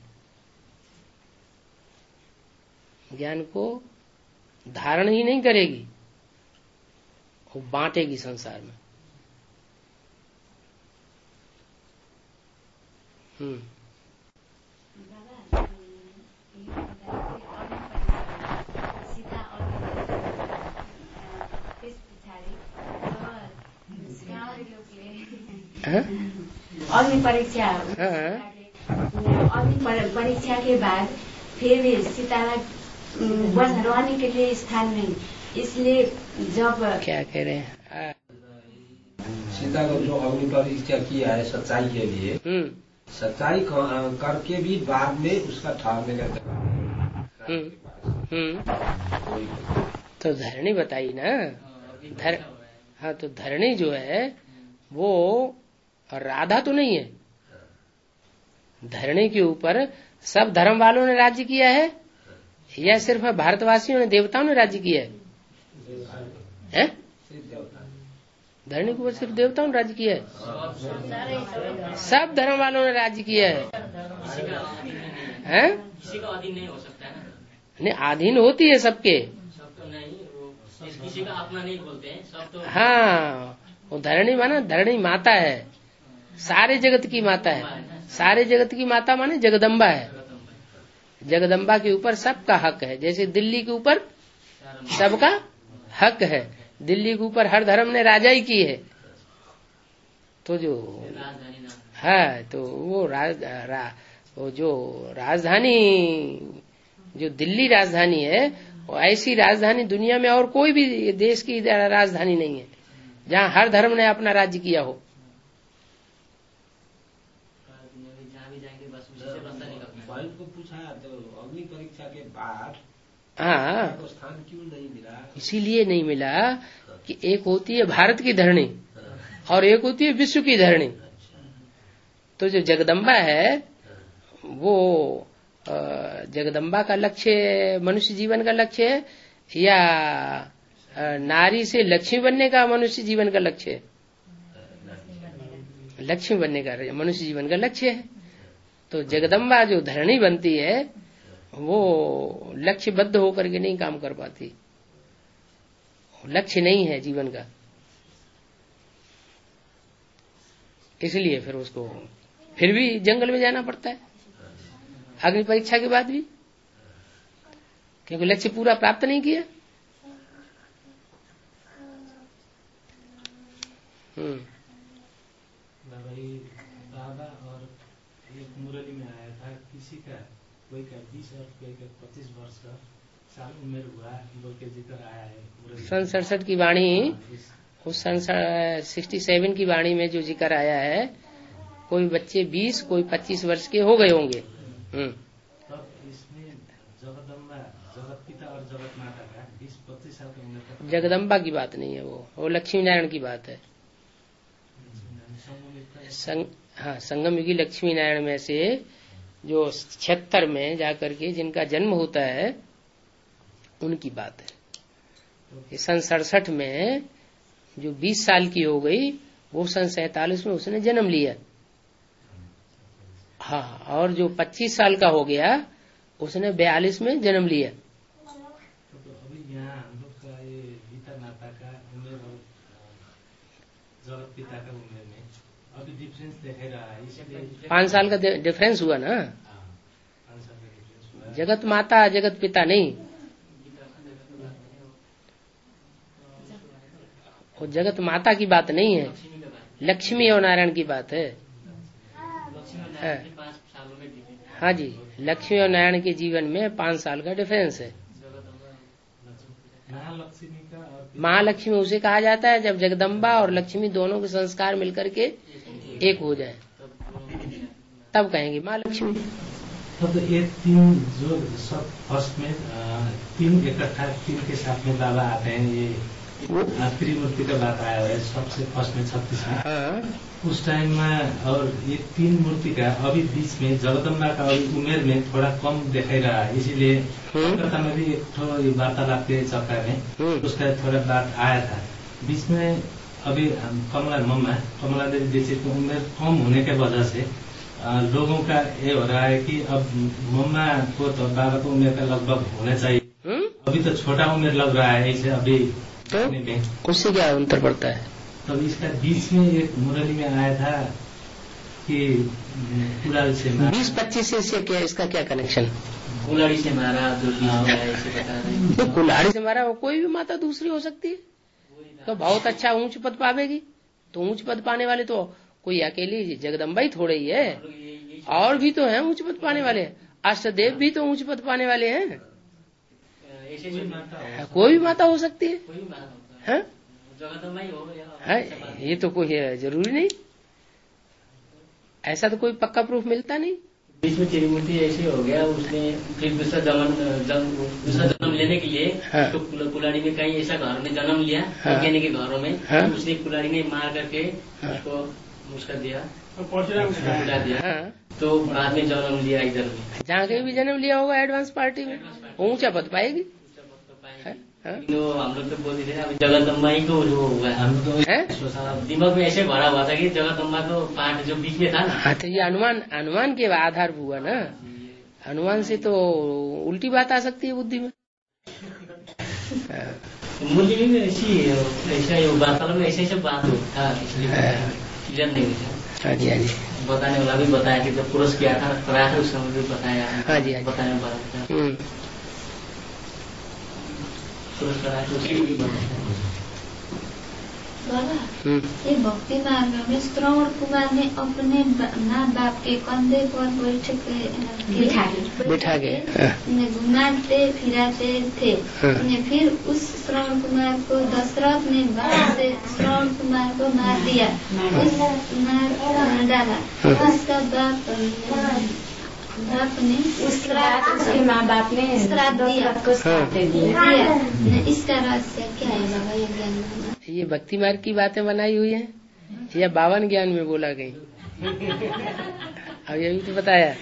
ज्ञान को धारण ही नहीं करेगी, वो बांटेगी संसार में। सीता अग्नि परीक्षा, अग्नि परीक्षा के बाद फिर भी सीतालाई रहने के लिए स्थान नहीं, इसलिए जब क्या कह रहे हैं? सीता को जो अग्नि परीक्षा किया है सच्चाई के लिए, सच्चाई करके भी बाद में उसका ठहरने लगता। तो धरणी बताई ना, हाँ, तो धरणी जो है वो राधा तो नहीं है। धरणी के ऊपर सब धर्म वालों ने राज्य किया है या सिर्फ भारतवासियों ने, देवताओं ने राज्य किया है? धरणी के ऊपर सिर्फ देवताओं ने राज्य किया है? सब धर्म वालों ने राज्य किया है? किसी का अधीन नहीं हो सकता है ना? नहीं, अधीन होती है सबके, सब तो नहीं, वो किसी का अपना नहीं बोलते हैं सब तो। हाँ, वो धरणी माना धरणी माता है, सारे जगत की माता है। सारे जगत की माता माने जगदम्बा है। जगदम्बा के ऊपर सबका हक है, जैसे दिल्ली के ऊपर सबका हक है। दिल्ली के ऊपर हर धर्म ने राजाई की है, तो जो राजधानी नाम है तो वो वो जो राजधानी जो दिल्ली राजधानी है, वो ऐसी राजधानी दुनिया में और कोई भी देश की राजधानी नहीं है जहाँ हर धर्म ने अपना राज्य किया हो। जहाँ भी जाएंगे बस उसी से रास्ता निकलना है। को पूछा तो अग्नि परीक्षा के बाद हाँ, को स्थान क्यों नहीं मिला? इसीलिए नहीं मिला कि एक होती है भारत की धरणी और एक होती है विश्व की धरणी। तो जो जगदम्बा है वो जगदम्बा का लक्ष्य मनुष्य जीवन का लक्ष्य है या नारी से लक्ष्मी बनने का मनुष्य जीवन का लक्ष्य है? लक्ष्मी बनने का मनुष्य जीवन का लक्ष्य है। तो जगदम्बा जो धरणी बनती है वो लक्ष्यबद्ध होकर के नहीं काम कर पाती, लक्ष्य नहीं है जीवन का, इसलिए फिर उसको फिर भी जंगल में जाना पड़ता है अग्नि परीक्षा के बाद भी, क्योंकि लक्ष्य पूरा प्राप्त नहीं किया। बाबा और एक मुरली में आया था किसी का कोई का 20 और कोई का 25 वर्ष का साल उम्र हुआ बोल के जिक्र आया है। सन 67 की वाणी, उस सन 67 की वाणी में जो जिक्र आया है, कोई बच्चे 20 कोई 25 वर्ष के हो गए होंगे। तब इसमें जगदम्बा जगत पिता और जगत माता का 20-25 साल का उम्र तक। जगदम्बा की बात नहीं है, वो लक्ष्मी नारायण की बात है। हाँ, संगम युगी लक्ष्मी नारायण में से जो 76 में जाकर के जिनका जन्म होता है उनकी बात है। सन 67 में जो 20 साल की हो गई वो सन 47 में उसने जन्म लिया। हाँ, और जो 25 साल का हो गया उसने 42 में जन्म लिया। तो अभी यहाँ हम लोग का ये पिता माता का उम्र और जगत पिता का उम्र में अभी डिफरेंस दिखाई रहा है, इसलिए 5 साल का डिफरेंस हुआ ना। 5 साल का डिफरेंस हुआ। जगत माता जगत पिता नहीं, वो जगत माता की बात नहीं है, लक्ष्मी और नारायण की बात है। हाँ जी, लक्ष्मी और नारायण के जीवन में 5 साल का डिफरेंस है। महालक्ष्मी उसे कहा जाता है जब जगदम्बा और लक्ष्मी दोनों के संस्कार मिलकर के एक हो जाए, तब कहेंगे महालक्ष्मी। तो ये 3 जो सब फर्स्ट में 3 इकट्ठा 3 के साथ में बाबा आते हैं, ये त्रिमूर्ति का बात आया है सबसे फर्स्ट में 36 में। उस टाइम में और ये 3 मूर्ति का अभी बीच में जगदम्बा का अभी उम्र में थोड़ा कम दिखाई रहा है, इसीलिए कोलकाता में भी एक थोड़ा वार्तालाप के चक्कर में उसका थोड़ा बात आया था बीच में। अभी कमला देवी दीक्षित की उम्र कम होने के वजह से लोगों का ये हो रहा है कि अब मम्मा को तो बाबा को उम्र का लगभग होना चाहिए, अभी तो छोटा उम्र लग रहा है ऐसे अभी। तो उससे क्या अंतर पड़ता है? तो इसका बीच में एक मुरली में आया था कि कुलाड़ी से 20-25 से क्या इसका क्या कनेक्शन? कुलाड़ी से मारा, जो तो कुलाड़ी से मारा वो कोई भी माता दूसरी हो सकती है, तो बहुत अच्छा ऊंच पद पावेगी। तो ऊंच पद पाने वाले तो कोई अकेली जगदम्बा ही थोड़े ही है, और भी तो है ऊंच पद पाने वाले। अष्टदेव भी तो ऊंच पद पाने वाले हैं, कोई भी माता हो सकती है। ये तो कोई जरूरी नहीं, ऐसा तो कोई पक्का प्रूफ मिलता नहीं। बीच में त्रिमूर्ति ऐसे हो गया, उसने फिर दूसरा जन्म लेने के लिए तो कुलाड़ी में कहीं ऐसा घरों में जन्म लिया, वैज्ञानिक के घरों में। तो उसने कुलाड़ी में मार करके उसको मुस्का दिया, उड़ा दिया। तो बाद में जन्म लिया इधर में, जहाँ कहीं भी जन्म लिया होगा एडवांस पार्टी में, ऊंचा पद पाएगी। तो हम लोग तो बोलते थे अभी जगदम्बा ही तो जो होगा, हम तो दिमाग में ऐसे भरा हुआ था कि जगदम्बा तो पार्ट जो बीच में था ना। हाँ, तो ये अनुमान के आधार हुआ ना, अनुमान से तो उल्टी बात आ सकती है बुद्धि में। मूल्य में ऐसा वार्तालाप में ऐसे बात होता, इसलिए क्लियर नहीं होता। हाँ जी, हाँ जी, बताने वाला भी बताया कि जब पुरुष किया था कराया था उस समय भी बताया। हाँ जी, बताने वाला बाबा ये भक्ति मार्ग में श्रवण कुमार ने अपने माँ बाप के कंधे पर बिठा के घुमाते फिराते थे। फिर उस श्रवण कुमार को दशरथ ने बाप से श्रवण कुमार को मार दिया, मार डाला। उसका बाप ने उसके माँ बाप ने श्राद्ध दिया। इसका रहस्य क्या है बाबा? ये ज्ञान ये भक्ति मार्ग की बातें बनाई हुई है या 52 ज्ञान में बोला गई? अब ये भी तो बताया।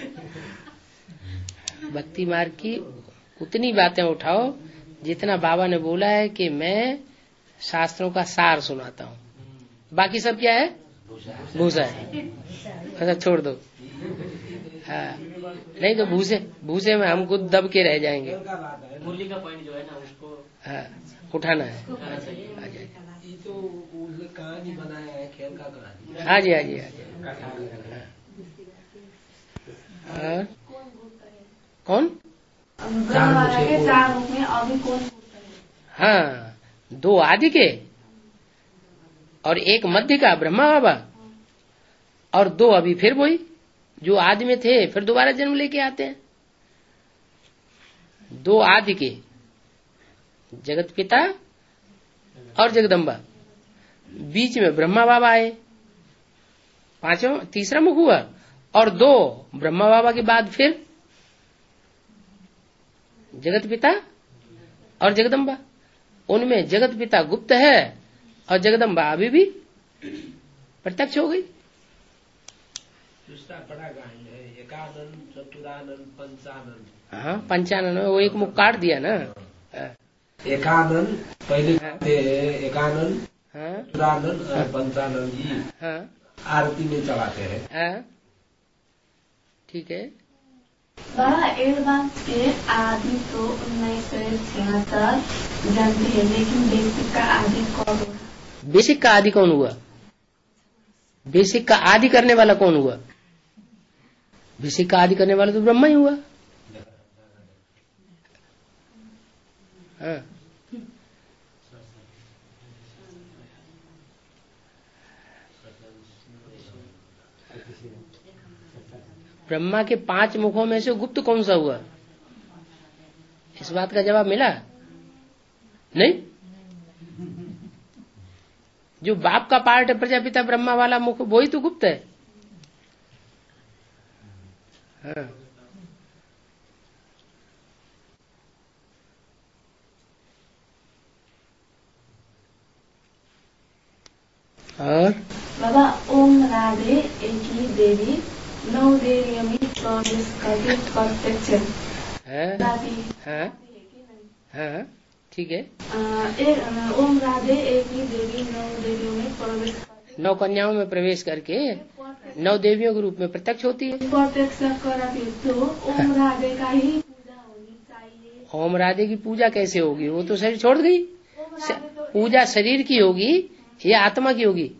भक्ति मार्ग की उतनी बातें उठाओ जितना बाबा ने बोला है कि मैं शास्त्रों का सार सुनाता हूँ, बाकी सब क्या है? भूसा है। अच्छा छोड़ दो। हाँ, नहीं तो भूसे में हम खुद दब के रह जाएंगे। मुरली का पॉइंट जो है ना उसको उठाना है। ये तो कहानी बनाया है, खेल का कहानी। हाँ जी, हाँ जी, हाँ जी। कौन? हाँ, 2 आदि के और एक मध्य का ब्रह्मा बाबा, और 2 अभी फिर वही जो आदि में थे फिर दोबारा जन्म लेके आते हैं। 2 आदि के, जगत पिता और जगदम्बा, बीच में ब्रह्मा बाबा आए, 3रा मुख हुआ, और 2 ब्रह्मा बाबा के बाद फिर जगत पिता और जगदम्बा। उनमें जगत पिता गुप्त है और जगदम्बा अभी भी प्रत्यक्ष हो गई। दूसरा बड़ा गायन है, एकानन, चतुरानन, पंचानन। हाँ, पंचानन, वो एक मुख काट दिया ना। एकानन पहले थे, एकानन, हाँ, चतुरानन और पंचानन जी हाँ, आरती में चलाते हैं। हाँ, ठीक है। बाबा एक बात के आदि तो 1976 जानते हैं, लेकिन बेसिक का आदि कौन हुआ? बेसिक का आदि कौन हुआ? बेसिक का आदि करने वाला कौन हुआ? बेसिक का आदि करने वाला तो ब्रह्मा ही हुआ। हाँ, ब्रह्मा के 5 मुखों में से गुप्त कौन सा हुआ? इस बात का जवाब मिला नहीं? जो बाप का पार्ट है प्रजापिता ब्रह्मा वाला मुख, वही तो गुप्त है। हाँ। और बाबा ओम राधे एक ही देवी 9 देवियों में प्रवेश करके प्रत्यक्ष है। हाँ, ठीक है। ओम राधे एक ही देवी 9 देवियों में प्रवेश, 9 कन्याओं में प्रवेश करके 9 देवियों के रूप में प्रत्यक्ष होती है। प्रत्यक्ष कराती है, तो ओम राधे का ही पूजा होनी चाहिए। ओम राधे की पूजा कैसे होगी? वो तो शरीर छोड़ गई। पूजा शरीर की होगी या आत्मा की होगी?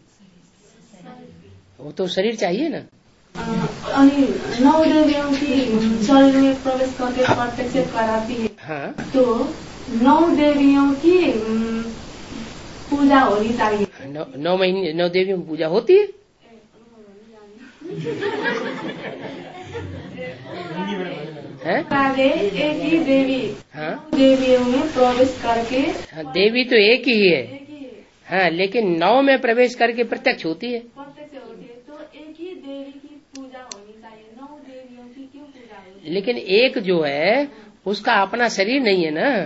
वो तो शरीर चाहिए ना। 9 देवियों की शरीर में प्रवेश करके प्रत्यक्ष कराती है। हाँ, तो 9 देवियों की पूजा होनी चाहिए। 9 महीने 9 देवियों की पूजा होती है। राधे एक ही देवी, हाँ, देवियों में प्रवेश करके, हाँ, देवी तो एक ही है। हाँ, लेकिन 9 में प्रवेश करके प्रत्यक्ष होती है। प्रत्यक्ष होती है, तो एक ही देवी की पूजा होनी चाहिए। 9 देवियों की क्यों पूजा होती? लेकिन एक जो है उसका अपना शरीर नहीं है ना।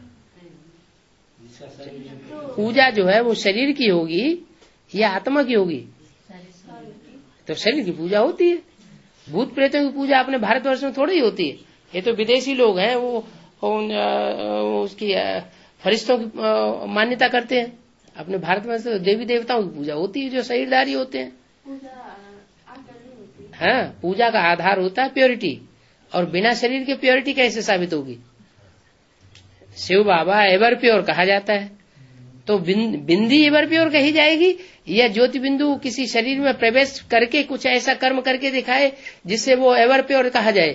पूजा जो है वो शरीर की होगी या आत्मा की होगी? तो शरीर की पूजा होती है। भूत प्रेतों की पूजा अपने भारतवर्ष में थोड़ी ही होती है। ये तो विदेशी लोग हैं, वो उसकी फरिश्तों की मान्यता करते हैं। अपने भारत में तो देवी देवताओं की पूजा होती है जो शरीरधारी होते हैं। हाँ, पूजा का आधार होता है प्योरिटी, और बिना शरीर के प्योरिटी कैसे साबित होगी? शिव बाबा एवर प्योर कहा जाता है, तो बिंदी एवर प्योर कही जाएगी या ज्योति बिंदु किसी शरीर में प्रवेश करके कुछ ऐसा कर्म करके दिखाए जिससे वो एवर प्योर कहा जाए?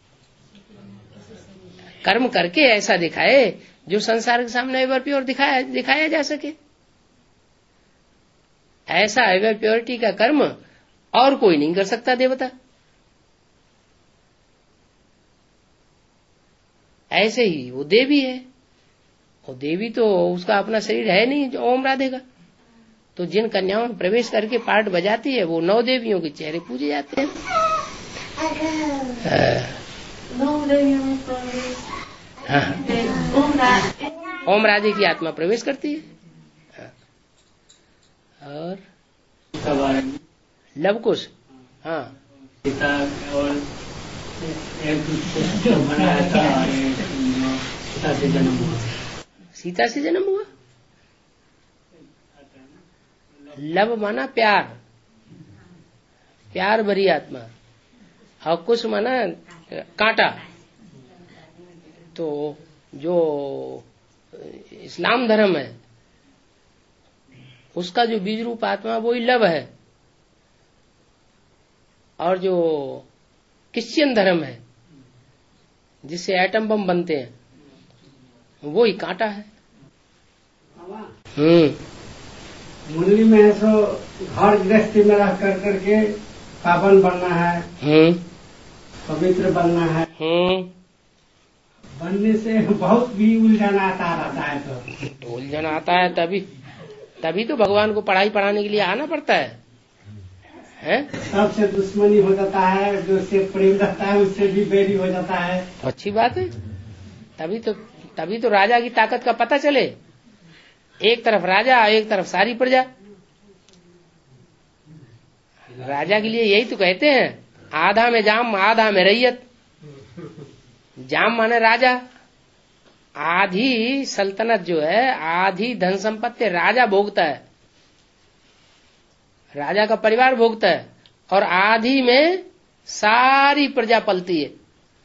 कर्म करके ऐसा दिखाए जो संसार के सामने एवर प्योर दिखाया जा सके। ऐसा अवय प्योरिटी का कर्म और कोई नहीं कर सकता देवता। ऐसे ही वो देवी है, वो देवी तो उसका अपना शरीर है नहीं जो ओम राधे का, तो जिन कन्याओं में प्रवेश करके पाठ बजाती है वो 9 देवियों के चेहरे पूजे जाते हैं। ओम राधे की आत्मा प्रवेश करती है। और लवकुश, हाँ, सीता और बनाया था, सीता से जन्म हुआ। सीता से जन्म हुआ। लव माना प्यार, प्यार भरी आत्मा, और कुश माना कांटा। तो जो इस्लाम धर्म है उसका जो बीज रूप आत्मा वही लव है, और जो क्रिश्चियन धर्म है जिससे एटम बम बनते हैं वो ही कांटा है। मुरली में है सो घर गृहस्थी में रह कर करके पावन बनना है, पवित्र बनना है। बनने से बहुत भी उलझन आता रहता है। तो उलझन आता है तभी तो भगवान को पढ़ाई पढ़ाने के लिए आना पड़ता है? सबसे दुश्मनी हो जाता है, जो से प्रेम रहता है उससे भी बैरी हो जाता है। तो अच्छी बात है, तभी तो राजा की ताकत का पता चले। एक तरफ राजा, एक तरफ सारी प्रजा। राजा के लिए यही तो कहते हैं, आधा में जाम आधा में रैयत। जाम माने राजा, आधी सल्तनत जो है, आधी धन संपत्ति राजा भोगता है, राजा का परिवार भोगता है, और आधी में सारी प्रजा पलती है।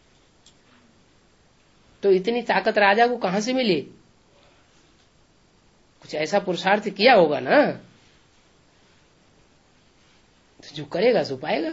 तो इतनी ताकत राजा को कहां से मिली? कुछ ऐसा पुरुषार्थ किया होगा ना, तो जो करेगा सो पाएगा।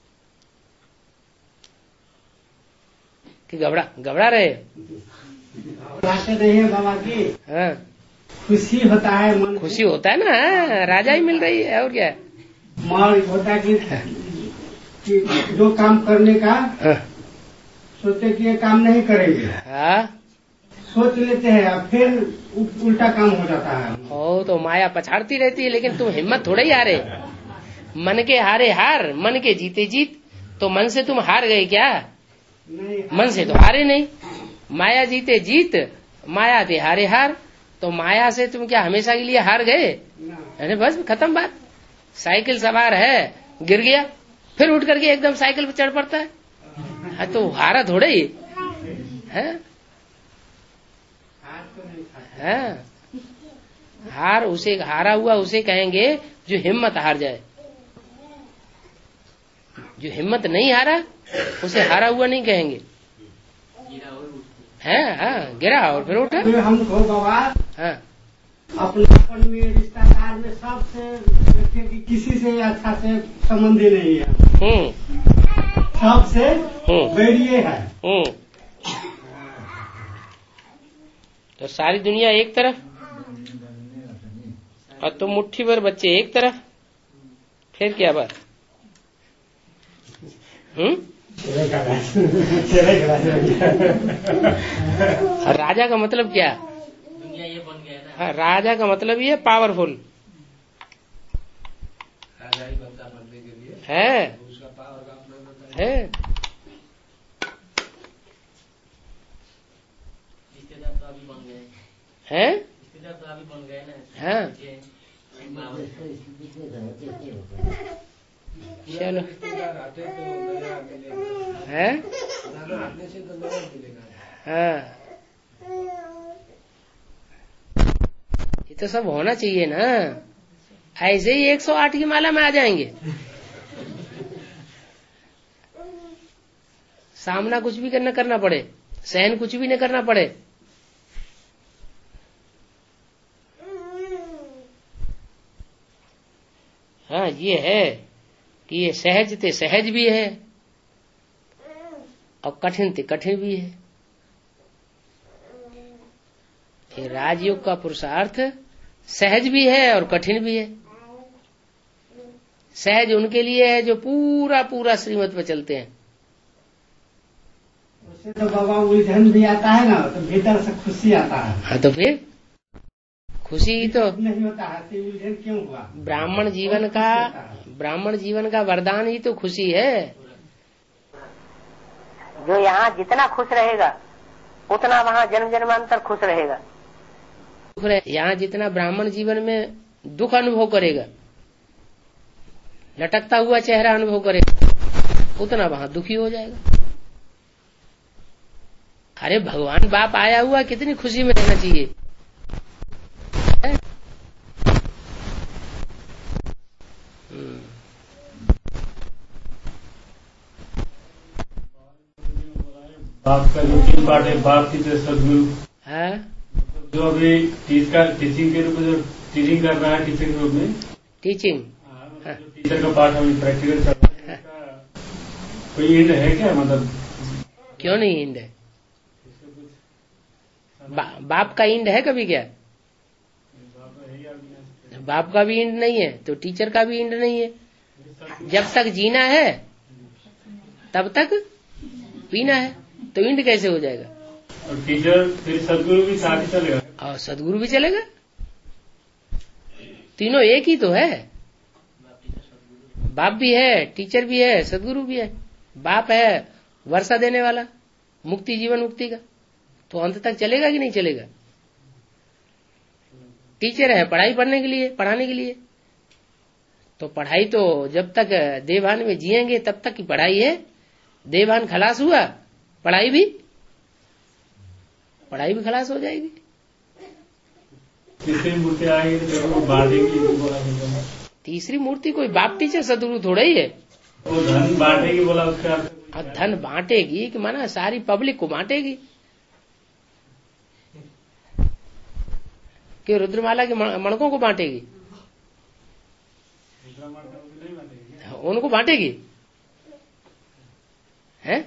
कि घबरा रहे? घबराते नहीं है बाबा की। हाँ, खुशी होता है मन, खुशी होता है ना, राजा ही मिल रही है और क्या। मन होता है कि जो काम करने का सोचते कि ये काम नहीं करेंगे, सोच लेते हैं और फिर उल्टा काम हो जाता है। ओ तो माया पछाड़ती रहती है, लेकिन तुम हिम्मत थोड़ा ही हारे। मन के हारे हार, मन के जीते जीत। तो मन से तुम हार गए क्या? मन से तो हारे नहीं। माया जीते जीत, माया दे हारे हार। तो माया से तुम क्या हमेशा के लिए हार गए? अरे बस खत्म बात। साइकिल सवार है, गिर गया, फिर उठ करके एकदम साइकिल पर चढ़ पड़ता है, तो हारा थोड़े ही है। हार उसे, हारा हुआ उसे कहेंगे जो हिम्मत हार जाए। जो हिम्मत नहीं हारा उसे हारा हुआ नहीं कहेंगे। गिरा और फिर उठा। तो हमको बाबा हाँ, अपनापन में, रिश्तेदार में सबसे किसी से अच्छा से संबंध ही नहीं है, सबसे बैरिए है। तो सारी दुनिया एक तरफ और तुम मुट्ठी भर बच्चे एक तरफ, फिर क्या बात? राजा का मतलब क्या? दुनिया ये बन गया ना। हाँ, राजा का मतलब ये पावरफुल राजा ही बनता बनने के लिए है, उसका पावर का अपना है। रिश्तेदार तो अभी बन गए हैं? रिश्तेदार तो अभी बन गए ना। हाँ, चलो आते तो नया मिलेगा, है। पुराना आने से तो नया मिलेगा। हाँ, ये तो सब होना चाहिए ना। ऐसे ही 108 की माला में आ जाएंगे। सामना कुछ भी न करना पड़े, सहन कुछ भी न करना पड़े। हाँ, ये है कि ये सहज ते सहज भी है और कठिन ते कठिन भी है। ये राजयोग का पुरुषार्थ सहज भी है और कठिन भी है। सहज उनके लिए है जो पूरा पूरा श्रीमत पे चलते हैं। उससे तो बाबा उलझन भी आता है ना, तो भीतर से खुशी आता है। हाँ, तो फिर खुशी तो नहीं होता है, तो उलझन क्यों हुआ? ब्राह्मण जीवन का वरदान ही तो खुशी है। जो यहाँ जितना खुश रहेगा उतना वहाँ जन्म जन्मांतर खुश रहेगा। यहाँ जितना ब्राह्मण जीवन में दुख अनुभव करेगा, लटकता हुआ चेहरा अनुभव करेगा, उतना वहाँ दुखी हो जाएगा। अरे भगवान बाप आया हुआ, कितनी खुशी में रहना चाहिए। बाप का जो 3 पार्ट है, बाप टीचर सदगुरु है, जो अभी टीचिंग के रूप में जो टीचिंग कर रहा है, टीचर के रूप में टीचिंग, टीचर का पार्ट अभी प्रैक्टिकल चल रहा है, कोई एंड है क्या? मतलब क्यों नहीं एंड है? बाप का एंड है कभी क्या? बाप का भी एंड नहीं है तो टीचर का भी एंड नहीं है। जब तक जीना है तब तक पीना है, तो एंड कैसे हो जाएगा? और टीचर फिर सदगुरु भी साथ ही चलेगा, और सदगुरु भी चलेगा। तीनों एक ही तो है। बाप भी है, टीचर भी है, सदगुरु भी है। बाप है वर्षा देने वाला, मुक्ति जीवन मुक्ति का, तो अंत तक चलेगा कि नहीं चलेगा? टीचर है पढ़ाई पढ़ने के लिए, पढ़ाने के लिए, तो पढ़ाई तो जब तक देवभान में जिएंगे तब तक की पढ़ाई है। देवभान खलास हुआ, पढ़ाई भी खलास हो जाएगी। तीसरी मूर्ति आएगी तो बांटेगी। तीसरी मूर्ति कोई बाप टीचर सदगुरु थोड़ा ही है। वो धन बांटेगी बोला, उसका धन बांटेगी कि माना सारी पब्लिक को बांटेगी कि रुद्रमाला के मणकों को बांटेगी? उनको बांटेगी हैं?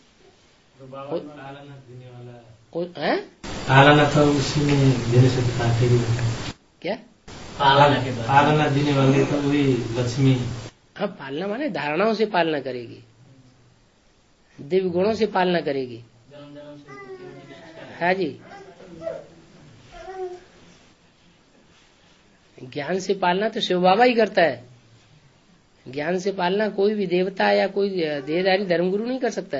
पालना तो उसी में देने से बांटेगी। क्या पालना देने वाले तो वही लक्ष्मी। हाँ, पालना माने धारणाओं से पालना करेगी, दिव्य गुणों से पालना करेगी। हाँ जी, ज्ञान से पालना तो शिव बाबा ही करता है। ज्ञान से पालना कोई भी देवता या कोई देहधारी धर्मगुरु नहीं कर सकता।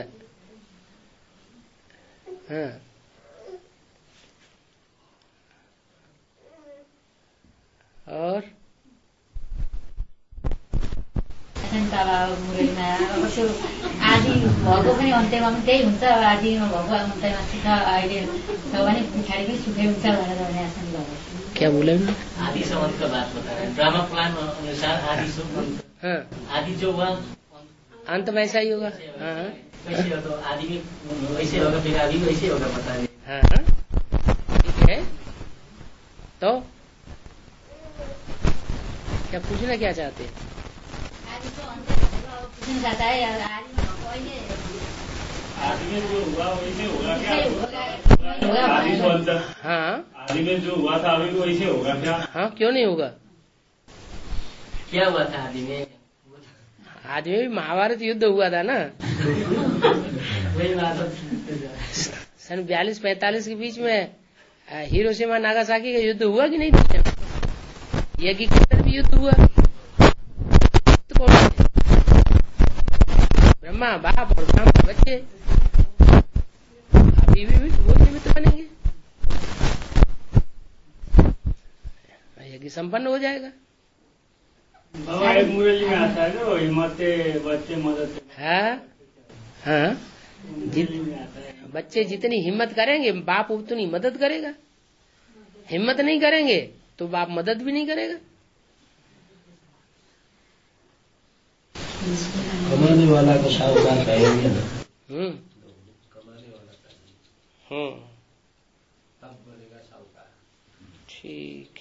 हाँ, और आदि भएको पनि अन्त्यमा पनि त्यही हुन्छ। आदिमा भएको अन्त्यमा सुख अहिले छ भने पछाडि पनि सुखै हुन्छ भनेर भने आसन भयो। क्या बोले? आदि संबंध का बात बता रहे हैं। ड्रामा प्लान अनुसार आदि संबंध, आदि जो हुआ अंत में ऐसा ही होगा। हाँ, वैसे तो आदि में वैसे होगा, फिर आदि वैसे होगा, बता रहे। हाँ, ठीक है। तो क्या पूछना क्या चाहते हैं? जाता है आदि में जो हुआ वैसे होगा क्या? आदि तो अंतर। हाँ, आदि में जो हुआ था अभी तो वैसे होगा क्या? हाँ, क्यों नहीं होगा? क्या हुआ था आदि में? आदि में भी महाभारत युद्ध हुआ था ना। वही बात। सन 42-45 के बीच में हिरोशिमा नागासाकी का युद्ध हुआ कि नहीं था? यज्ञ के अंदर भी युद्ध हुआ। ब्रह्मा बाप और ब्राह्मण बच्चे अभी भी वो निमित्त बनेंगे, यज्ञ संपन्न हो जाएगा। बाबा एक मुरली में आता है ना, हिम्मत बच्चे मदद। हाँ, बच्चे जितनी हिम्मत करेंगे बाप उतनी मदद करेगा। हिम्मत नहीं करेंगे तो बाप मदद भी नहीं करेगा। कमाने वाला को साहूकार कहेंगे ना। कमाने वाला तब बनेगा साहूकार। ठीक।